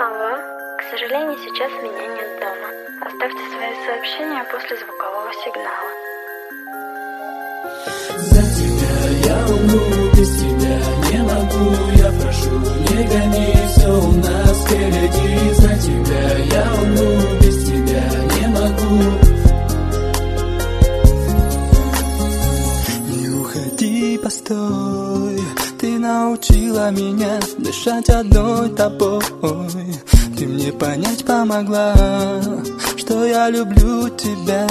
Алло, к сожалению, сейчас меня нет дома. Оставьте свои сообщения после звукового сигнала. За тебя я умру, без тебя не могу. Я прошу, не гони, все у нас впереди. За тебя я умру, без тебя не могу. Не уходи, постой. Ты научила меня дышать одной тобой. Ты мне понять помогла, что я люблю тебя.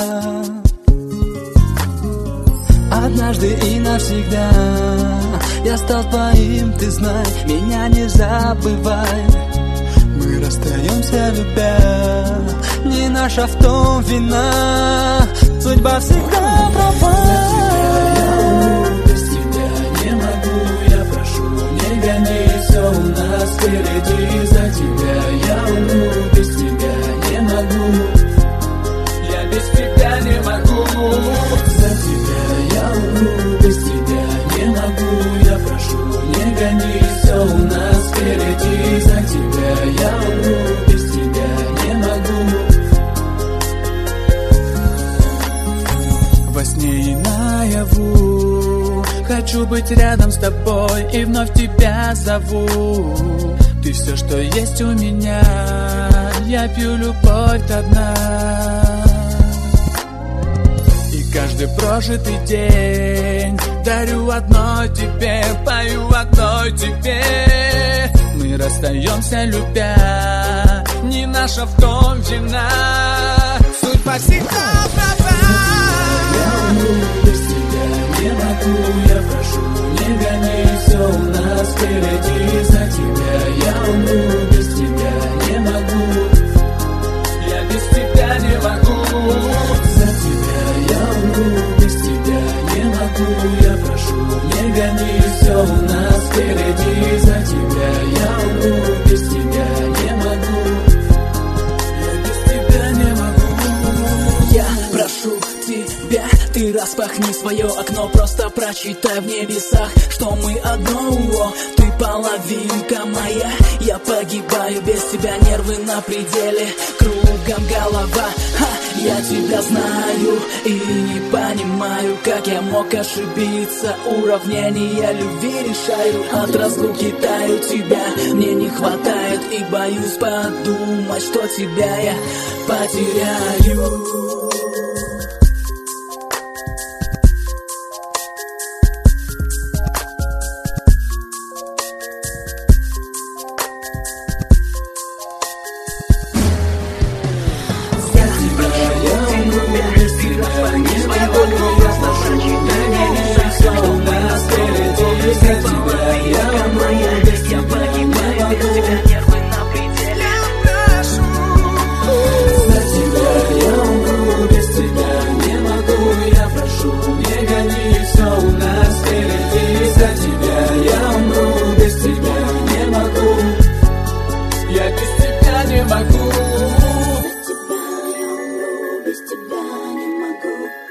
Однажды и навсегда я стал твоим, ты знай, меня не забывай. Мы расстаемся, любя, не наша в том вина. Судьба всегда права. Без тебя не могу, я прошу, не гони, все у нас впереди. За тебя я умру, без тебя не могу. Я без тебя не могу. За тебя я умру, без тебя не могу. Я прошу, не гони, все у нас впереди. За тебя я умру, без тебя не могу. Во сне и наяву хочу быть рядом с тобой и вновь тебя зову. Ты все, что есть у меня, я пью любовь до дна. И каждый прожитый день дарю одной тебе, пою одной тебе. Мы расстаемся, любя, не наша в том вина. Судьба всегда права. Я умру, без тебя не могу. Я прошу, не гони, все у нас впереди. За тебя я умру, без тебя не могу. Я без тебя не могу. За тебя я умру, без тебя не могу. Я прошу, не гони, все у нас впереди. За тебя я умру, без тебя не могу. Я без тебя не могу. Я прошу тебя, ты распахни свое окно, просто прочитай в небесах, что мы одно. Ты половинка моя, я погибаю без тебя, нервы на пределе, кругом голова. Я тебя знаю и не понимаю, как я мог ошибиться. Уравнения любви решаю, от разлуки таю, тебя мне не хватает. И боюсь подумать, что тебя я потеряю. Я без тебя не могу. За тебя я умру, без тебя не могу.